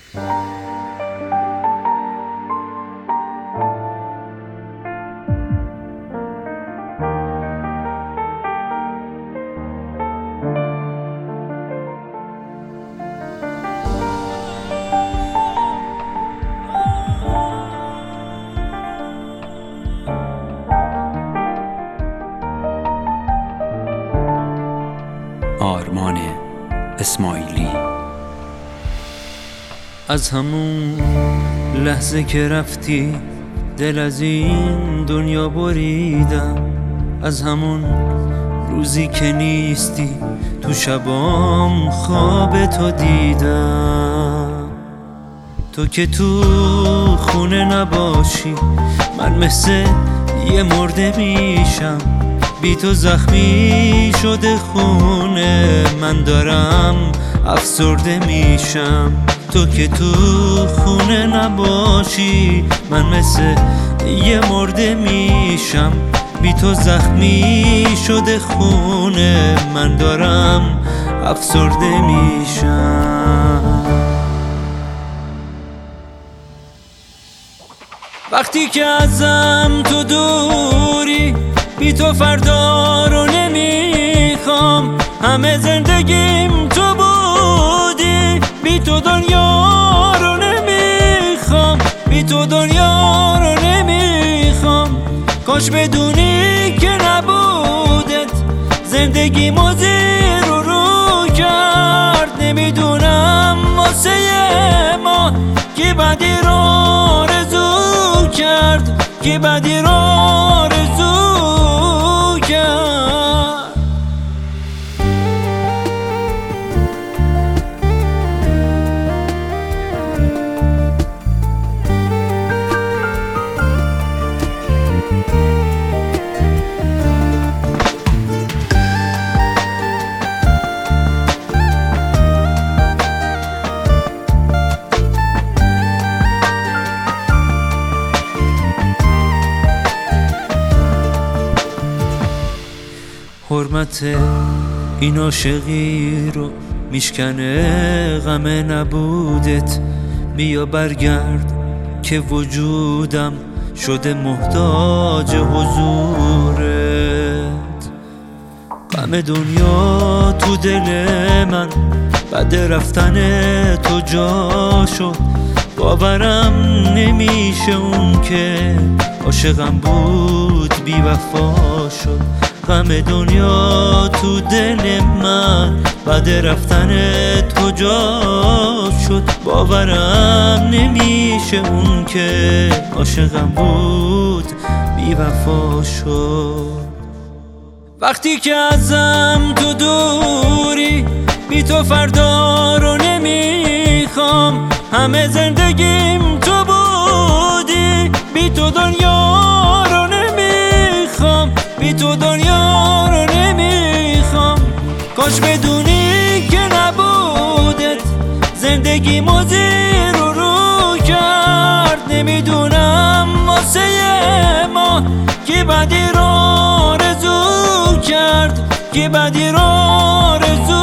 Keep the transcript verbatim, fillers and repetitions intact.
آرمان اسماعیلی. از همون لحظه که رفتی دل از این دنیا بریدم، از همون روزی که نیستی تو شبام خواب تو دیدم. تو که تو خونه نباشی من مثل یه مرده میشم، بی تو زخمی شده خونه من دارم افسرده میشم. تو که تو خونه نباشی من مثل یه مرده میشم، بی تو زخمی شده خونه من دارم افسرده میشم. وقتی که ازم تو دوری بی تو فردا رو نمیخوام، همه زندگیم تو بودی، بی تو دنیا رو نمیخوام، بی تو دنیا رو نمیخوام. کاش بدونی که نبودت زندگیمو زیر و رو کرد. نمیدونم واسه ما کی بدی رو آرزو کرد، کی بدی رو آرزو کرد. حرمت این عاشقی رو میشکنه غم نبودت. بیا برگرد که وجودم شده محتاج حضورت. غم دنیا تو دل من بعد رفتن تو جا شد. باورم نمیشه اون که عاشقم بود بی وفا شد. غم دنیا تو دل من بعد رفتن تو جا شد. باورم نمیشه اون که عاشقم بود بی وفا شد. وقتی که ازم تو دوری بی تو فردا رو نمیخوام، همه زندگیم تو بودی، بی تو دنیا رو نمیخوام، بی تو دنیا رو نمیخوام. کاش بدونی که نبودت زندگیمو زیر و رو کرد. نمیدونم واسه ما کی بدی رو آرزو کرد، کی بدی رو آرزو